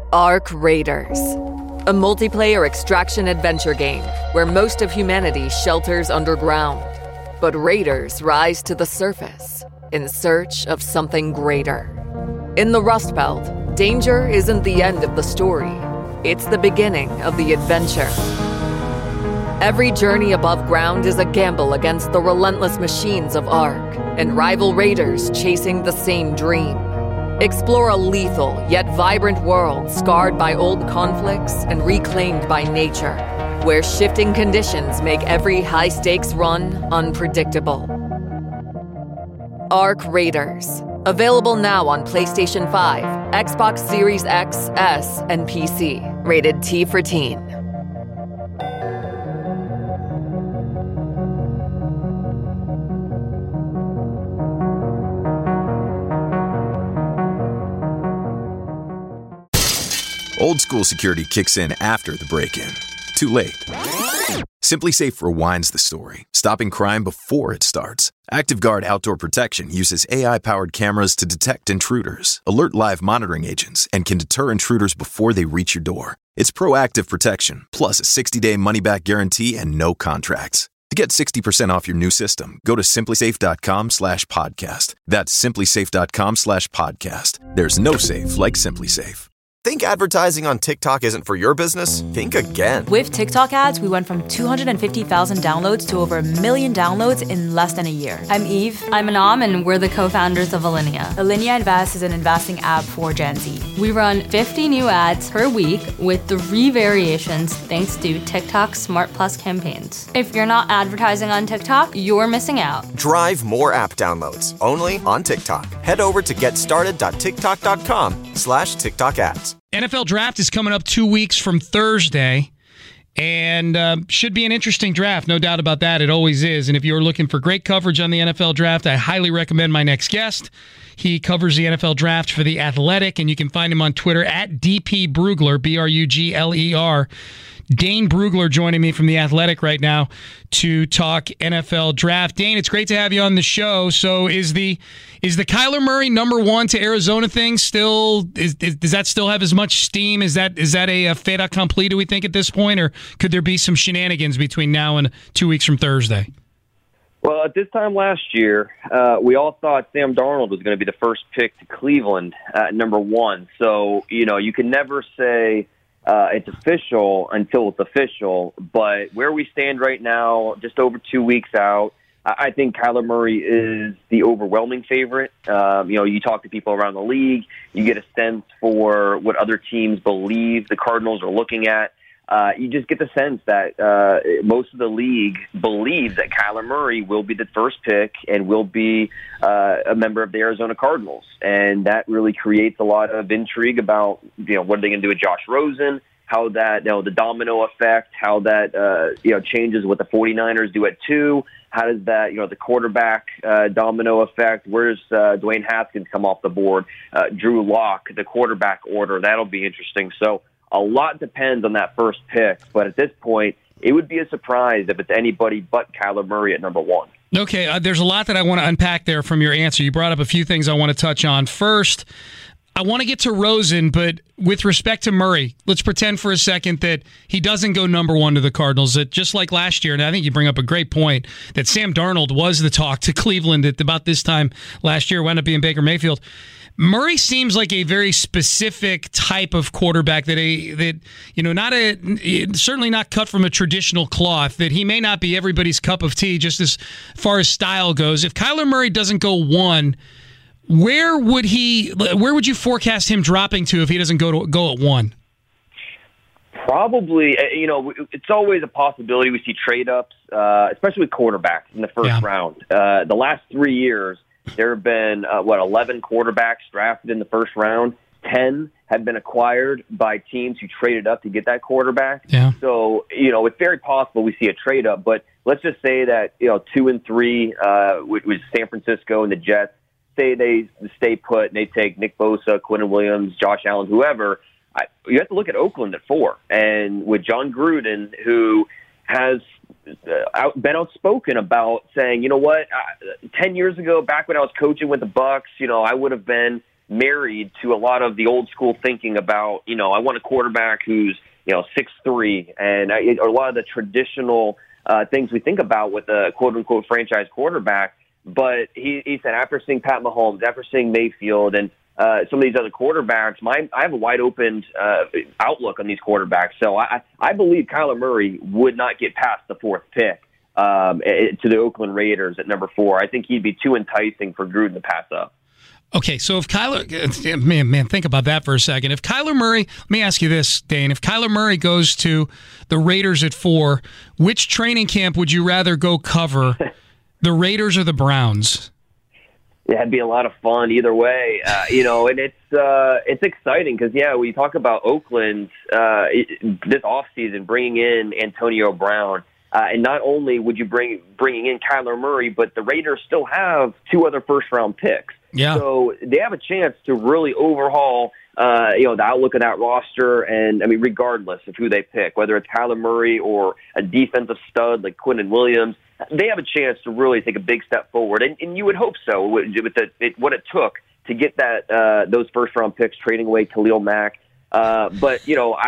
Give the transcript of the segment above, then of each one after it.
Ark Raiders, a multiplayer extraction adventure game where most of humanity shelters underground. But raiders rise to the surface in search of something greater. In the Rust Belt, danger isn't the end of the story. It's the beginning of the adventure. Every journey above ground is a gamble against the relentless machines of Ark and rival raiders chasing the same dream. Explore a lethal yet vibrant world scarred by old conflicts and reclaimed by nature, where shifting conditions make every high-stakes run unpredictable. Ark Raiders. Available now on PlayStation 5, Xbox Series X, S, and PC. Rated T for Teen. Old school security kicks in after the break-in. Too late. SimpliSafe rewinds the story, stopping crime before it starts. ActiveGuard Outdoor Protection uses AI-powered cameras to detect intruders, alert live monitoring agents, and can deter intruders before they reach your door. It's proactive protection, plus a 60-day money-back guarantee and no contracts. To get 60% off your new system, go to simplisafe.com/podcast. That's simplisafe.com/podcast. There's no safe like SimpliSafe. Think advertising on TikTok isn't for your business? Think again. With TikTok ads, we went from 250,000 downloads to over 1 million downloads in less than a year. I'm Eve. I'm Anam, and we're the co-founders of Alinea. Alinea Invest is an investing app for Gen Z. We run 50 new ads per week with 3 variations thanks to TikTok Smart Plus campaigns. If you're not advertising on TikTok, you're missing out. Drive more app downloads only on TikTok. Head over to getstarted.tiktok.com/TikTok ads. NFL draft is coming up 2 weeks from Thursday, and should be an interesting draft, no doubt about that. It always is. And if you're looking for great coverage on the NFL draft, I highly recommend my next guest. He covers the NFL draft for The Athletic, and you can find him on Twitter at DP Brugler, Brugler. Dane Brugler joining me from The Athletic right now to talk NFL draft. Dane, it's great to have you on the show. So is the Kyler Murray number 1 to Arizona thing still, does that still have as much steam? Is that a fait accompli, do we think, at this point? Or could there be some shenanigans between now and 2 weeks from Thursday? Well, at this time last year, we all thought Sam Darnold was going to be the first pick to Cleveland at number 1. So, you can never say it's official until it's official. But where we stand right now, just over 2 weeks out, I think Kyler Murray is the overwhelming favorite. You talk to people around the league, you get a sense for what other teams believe the Cardinals are looking at. You just get the sense that most of the league believes that Kyler Murray will be the first pick and will be a member of the Arizona Cardinals. And that really creates a lot of intrigue about, what are they going to do with Josh Rosen, how that, the domino effect, how that, changes what the 49ers do at 2. How does that, the quarterback domino effect? Where's Dwayne Haskins come off the board? Drew Lock, the quarterback order, that'll be interesting. So, a lot depends on that first pick, but at this point, it would be a surprise if it's anybody but Kyler Murray at number 1. Okay, there's a lot that I want to unpack there from your answer. You brought up a few things I want to touch on. First, I want to get to Rosen, but with respect to Murray, let's pretend for a second that he doesn't go number 1 to the Cardinals. That just like last year, and I think you bring up a great point, that Sam Darnold was the talk to Cleveland at about this time last year, wound up being Baker Mayfield. Murray seems like a very specific type of quarterback that certainly not cut from a traditional cloth, that he may not be everybody's cup of tea just as far as style goes. If Kyler Murray doesn't go 1, where would you forecast him dropping to if he doesn't go at 1? Probably, it's always a possibility we see trade-ups, especially with quarterbacks in the first round. The last 3 years, there have been, 11 quarterbacks drafted in the first round. 10 have been acquired by teams who traded up to get that quarterback. Yeah. So, it's very possible we see a trade-up. But let's just say that, 2 and 3 with San Francisco and the Jets, say they stay put and they take Nick Bosa, Quinnen Williams, Josh Allen, whoever. You have to look at Oakland at 4. And with John Gruden, who has been outspoken about saying, 10 years ago, back when I was coaching with the Bucs, I would have been married to a lot of the old school thinking about, I want a quarterback who's, 6'3", and a lot of the traditional things we think about with a quote-unquote franchise quarterback. But he said after seeing Pat Mahomes, after seeing Mayfield, and some of these other quarterbacks, I have a wide-open outlook on these quarterbacks. So I believe Kyler Murray would not get past the fourth pick to the Oakland Raiders at number 4. I think he'd be too enticing for Gruden to pass up. Okay, so if Kyler, man, think about that for a second. If Kyler Murray, let me ask you this, Dane. If Kyler Murray goes to the Raiders at 4, which training camp would you rather go cover, the Raiders or the Browns? Yeah, it'd be a lot of fun either way, and it's exciting because, when you talk about Oakland this offseason, bringing in Antonio Brown, and not only would you bringing in Kyler Murray, but the Raiders still have 2 other first-round picks. Yeah. So they have a chance to really overhaul, the outlook of that roster. And, regardless of who they pick, whether it's Kyler Murray or a defensive stud like Quinnen Williams, they have a chance to really take a big step forward. And you would hope so with what it took to get those first-round picks, trading away Khalil Mack. But,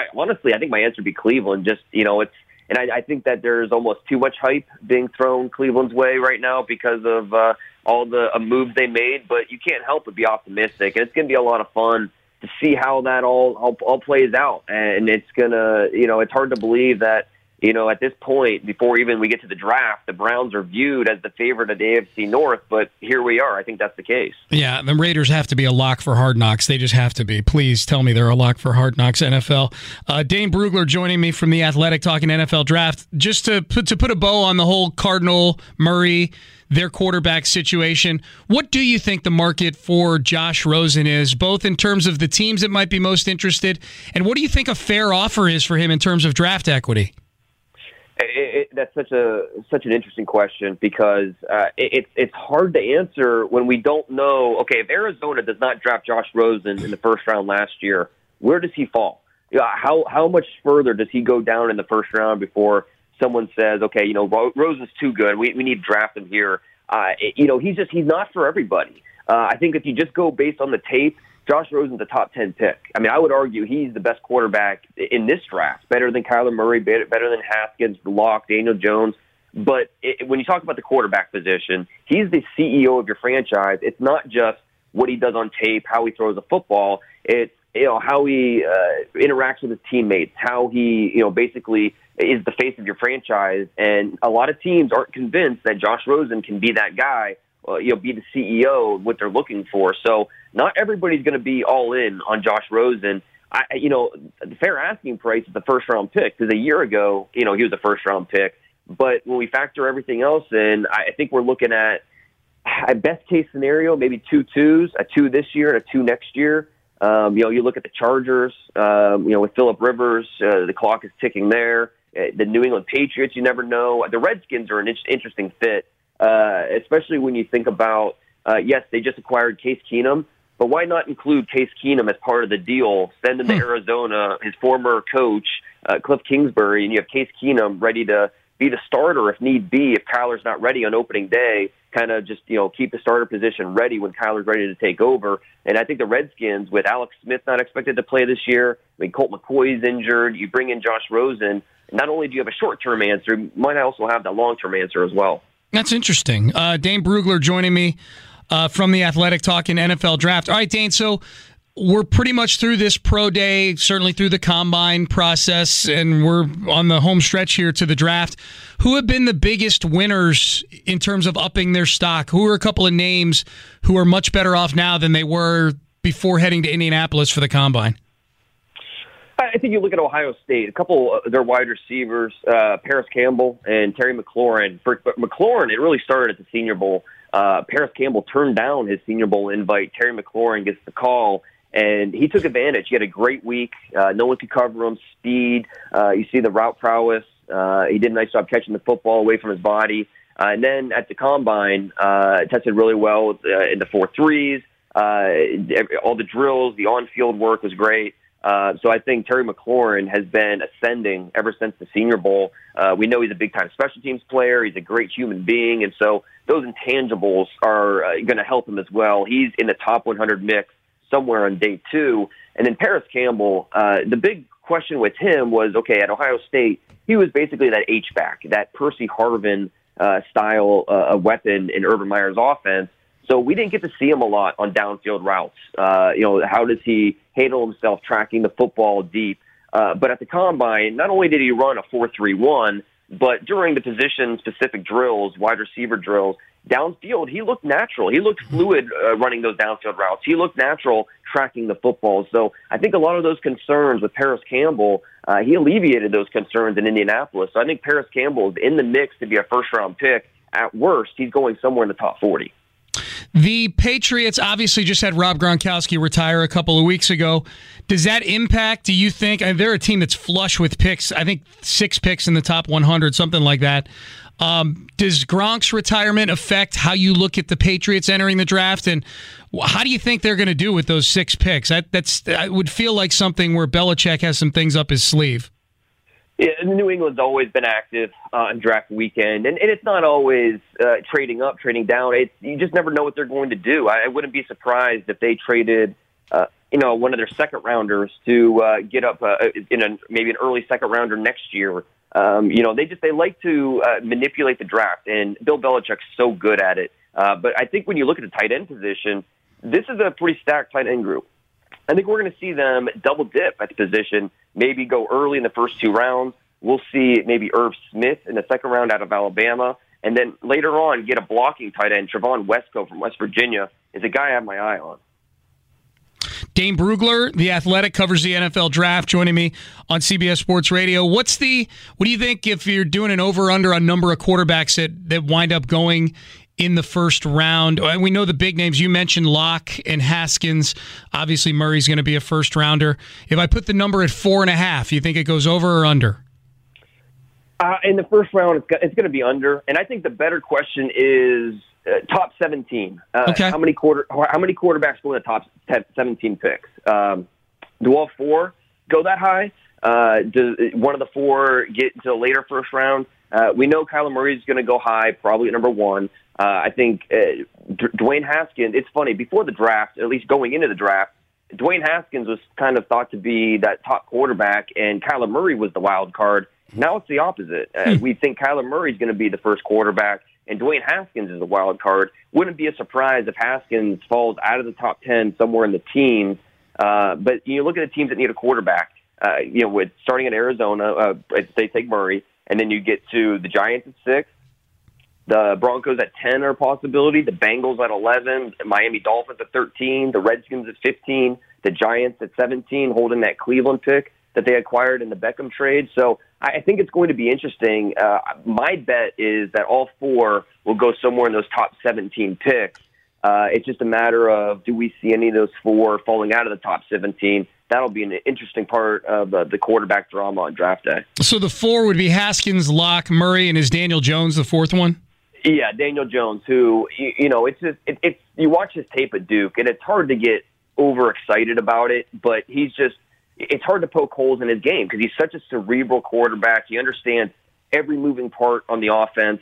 I think my answer would be Cleveland. Just, and I think that there's almost too much hype being thrown Cleveland's way right now because of all the moves they made. But you can't help but be optimistic. And it's going to be a lot of fun to see how that all plays out. And it's going to, it's hard to believe that, at this point, before even we get to the draft, the Browns are viewed as the favorite of the AFC North, but here we are. I think that's the case. Yeah, the Raiders have to be a lock for Hard Knocks. They just have to be. Please tell me they're a lock for Hard Knocks NFL. Dane Brugler joining me from The Athletic talking NFL Draft. Just to put a bow on the whole Cardinal, Murray, their quarterback situation, what do you think the market for Josh Rosen is, both in terms of the teams that might be most interested, and what do you think a fair offer is for him in terms of draft equity? That's such an interesting question because it's hard to answer when we don't know. Okay, if Arizona does not draft Josh Rosen in the first round last year, where does he fall? How much further does he go down in the first round before someone says, okay, Rosen's too good, we need to draft him here? He's not for everybody. I think if you just go based on the tape, Josh Rosen's a top 10 pick. I would argue he's the best quarterback in this draft, better than Kyler Murray, better than Haskins, Locke, Daniel Jones. But when you talk about the quarterback position, he's the CEO of your franchise. It's not just what he does on tape, how he throws a football. It's how he interacts with his teammates, how he basically is the face of your franchise. And a lot of teams aren't convinced that Josh Rosen can be that guy. Be the CEO, what they're looking for. So not everybody's going to be all in on Josh Rosen. The fair asking price is the first-round pick because a year ago, he was a first-round pick. But when we factor everything else in, I think we're looking at best-case scenario, maybe 2 2s, a 2 this year and a 2 next year. You look at the Chargers, with Phillip Rivers, the clock is ticking there. The New England Patriots, you never know. The Redskins are an interesting fit. Especially when you think about, yes, they just acquired Case Keenum, but why not include Case Keenum as part of the deal? Send him to Arizona, his former coach, Cliff Kingsbury, and you have Case Keenum ready to be the starter if need be, if Kyler's not ready on opening day, kind of just, keep the starter position ready when Kyler's ready to take over. And I think the Redskins, with Alex Smith not expected to play this year, Colt McCoy's injured, you bring in Josh Rosen, not only do you have a short-term answer, you might also have the long-term answer as well. That's interesting. Dane Brugler joining me from The Athletic talking NFL Draft. All right, Dane, so we're pretty much through this pro day, certainly through the combine process, and we're on the home stretch here to the draft. Who have been the biggest winners in terms of upping their stock? Who are a couple of names who are much better off now than they were before heading to Indianapolis for the combine? I think you look at Ohio State, a couple of their wide receivers, Paris Campbell and Terry McLaurin. For McLaurin, it really started at the Senior Bowl. Paris Campbell turned down his Senior Bowl invite. Terry McLaurin gets the call, and he took advantage. He had a great week. No one could cover him. Speed. You see the route prowess. He did a nice job catching the football away from his body. And then at the Combine, tested really well in the 4.3s. All the drills, the on-field work was great. So I think Terry McLaurin has been ascending ever since the Senior Bowl. We know he's a big-time special teams player. He's a great human being. And so those intangibles are going to help him as well. He's in the top 100 mix somewhere on day 2. And then Paris Campbell, the big question with him was, okay, at Ohio State, he was basically that H-back, that Percy Harvin style weapon in Urban Meyer's offense. So we didn't get to see him a lot on downfield routes. How does he handle himself tracking the football deep? But at the Combine, not only did he run a 4.31, but during the position-specific drills, wide receiver drills, downfield, he looked natural. He looked fluid running those downfield routes. He looked natural tracking the football. So I think a lot of those concerns with Paris Campbell, he alleviated those concerns in Indianapolis. So I think Paris Campbell is in the mix to be a first-round pick. At worst, he's going somewhere in the top 40. The Patriots obviously just had Rob Gronkowski retire a couple of weeks ago. Does that impact, do you think, they're a team that's flush with picks, I think 6 picks in the top 100, something like that. Does Gronk's retirement affect how you look at the Patriots entering the draft, and how do you think they're going to do with those 6 picks? That would feel like something where Belichick has some things up his sleeve. Yeah, New England's always been active on draft weekend, and it's not always trading up, trading down. You just never know what they're going to do. I wouldn't be surprised if they traded, one of their second rounders to get up maybe an early second rounder next year. They like to manipulate the draft, and Bill Belichick's so good at it. But I think when you look at the tight end position, this is a pretty stacked tight end group. I think we're going to see them double dip at the position, maybe go early in the first 2 rounds. We'll see maybe Irv Smith in the second round out of Alabama, and then later on get a blocking tight end. Trevon Wesco from West Virginia is a guy I have my eye on. Dane Brugler, The Athletic, covers the NFL draft, joining me on CBS Sports Radio. What do you think if you're doing an over-under on number of quarterbacks that wind up going in the first round? We know the big names. You mentioned Locke and Haskins. Obviously, Murray's going to be a first-rounder. If I put the number at 4.5, you think it goes over or under? In the first round, it's going to be under. And I think the better question is top 17. Okay. How many quarterbacks go in the top 17 picks? Do all 4 go that high? Does one of the 4 get to the later first round? We know Kyler Murray's going to go high, probably at number 1. I think Dwayne Haskins, it's funny, before the draft, at least going into the draft, Dwayne Haskins was kind of thought to be that top quarterback, and Kyler Murray was the wild card. Now it's the opposite. We think Kyler Murray's going to be the first quarterback, and Dwayne Haskins is the wild card. Wouldn't be a surprise if Haskins falls out of the top 10 somewhere in the teens. But you look at the teams that need a quarterback, with starting at Arizona, they take Murray, and then you get to the Giants at 6. The Broncos at 10 are a possibility. The Bengals at 11. The Miami Dolphins at 13. The Redskins at 15. The Giants at 17, holding that Cleveland pick that they acquired in the Beckham trade. So I think it's going to be interesting. My bet is that all 4 will go somewhere in those top 17 picks. It's just a matter of, do we see any of those 4 falling out of the top 17? That'll be an interesting part of the quarterback drama on draft day. So the 4 would be Haskins, Locke, Murray, and is Daniel Jones the 4th one? Yeah, Daniel Jones, who, it's you watch his tape at Duke, and it's hard to get overexcited about it, but it's hard to poke holes in his game because he's such a cerebral quarterback. He understands every moving part on the offense.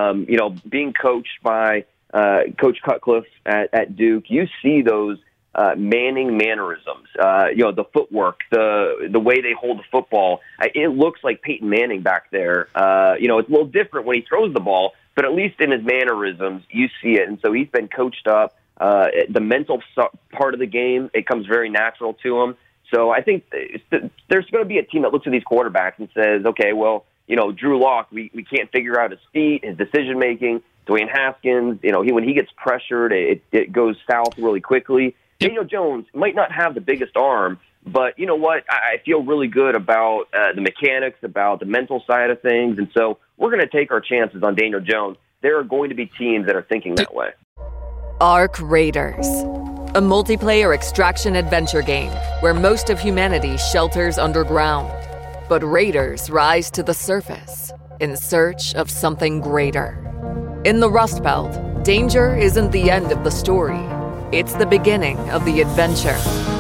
Being coached by Coach Cutcliffe at Duke, you see those Manning mannerisms, the footwork, the way they hold the football. It looks like Peyton Manning back there. It's a little different when he throws the ball, but at least in his mannerisms, you see it. And so he's been coached up. The mental part of the game, it comes very natural to him. So I think there's going to be a team that looks at these quarterbacks and says, okay, well, Drew Lock, we can't figure out his feet, his decision-making. Dwayne Haskins, when he gets pressured, it goes south really quickly. Daniel Jones might not have the biggest arm, but you know what? I feel really good about the mechanics, about the mental side of things, and so we're going to take our chances on Daniel Jones. There are going to be teams that are thinking that way. Ark Raiders, a multiplayer extraction adventure game where most of humanity shelters underground, but raiders rise to the surface in search of something greater. In the Rust Belt, danger isn't the end of the story. It's the beginning of the adventure.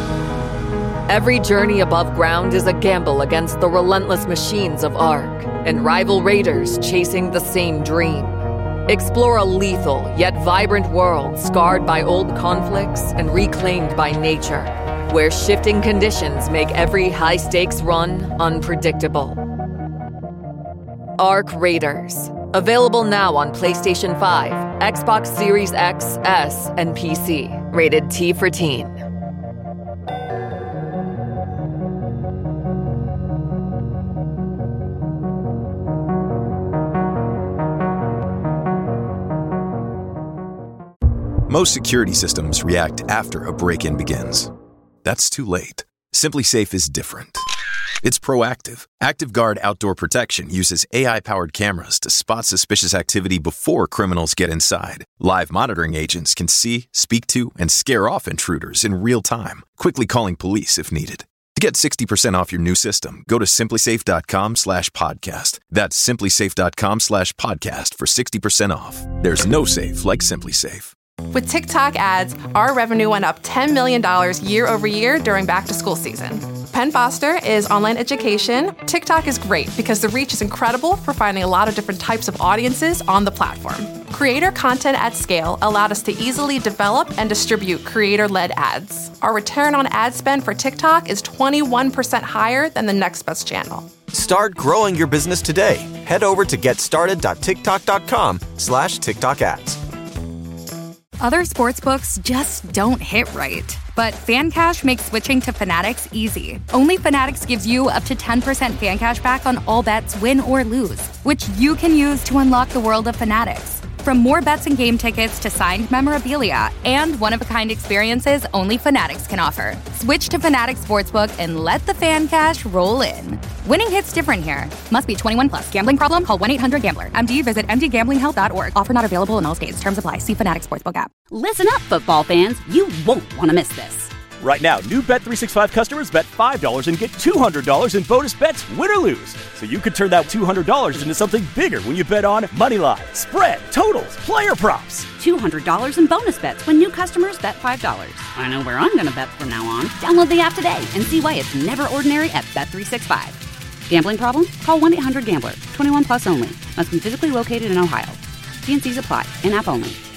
Every journey above ground is a gamble against the relentless machines of Ark and rival raiders chasing the same dream. Explore a lethal yet vibrant world scarred by old conflicts and reclaimed by nature, where shifting conditions make every high-stakes run unpredictable. Arc Raiders. Available now on PlayStation 5, Xbox Series X, S, and PC. Rated T for Teen. Most security systems react after a break-in begins. That's too late. SimpliSafe is different. It's proactive. ActiveGuard Outdoor Protection uses AI-powered cameras to spot suspicious activity before criminals get inside. Live monitoring agents can see, speak to, and scare off intruders in real time, quickly calling police if needed. To get 60% off your new system, go to simplisafe.com/podcast. That's simplisafe.com/podcast for 60% off. There's no safe like SimpliSafe. With TikTok ads, our revenue went up $10 million year over year during back-to-school season. Penn Foster is online education. TikTok is great because the reach is incredible for finding a lot of different types of audiences on the platform. Creator content at scale allowed us to easily develop and distribute creator-led ads. Our return on ad spend for TikTok is 21% higher than the next best channel. Start growing your business today. Head over to getstarted.tiktok.com/TikTok ads. Other sportsbooks just don't hit right. But FanCash makes switching to Fanatics easy. Only Fanatics gives you up to 10% FanCash back on all bets, win or lose, which you can use to unlock the world of Fanatics. From more bets and game tickets to signed memorabilia and one-of-a-kind experiences only Fanatics can offer. Switch to Fanatics Sportsbook and let the FanCash roll in. Winning hits different here. Must be 21 plus. Gambling problem? Call 1-800-GAMBLER. MD, visit mdgamblinghelp.org. Offer not available in all states. Terms apply. See Fanatics Sportsbook app. Listen up, football fans. You won't want to miss this. Right now, new Bet365 customers bet $5 and get $200 in bonus bets, win or lose. So you could turn that $200 into something bigger when you bet on moneyline, spread, totals, player props. $200 in bonus bets when new customers bet $5. I know where I'm going to bet from now on. Download the app today and see why it's never ordinary at Bet365. Gambling problem? Call 1-800-GAMBLER. 21 plus only. Must be physically located in Ohio. T&Cs apply. In-app only.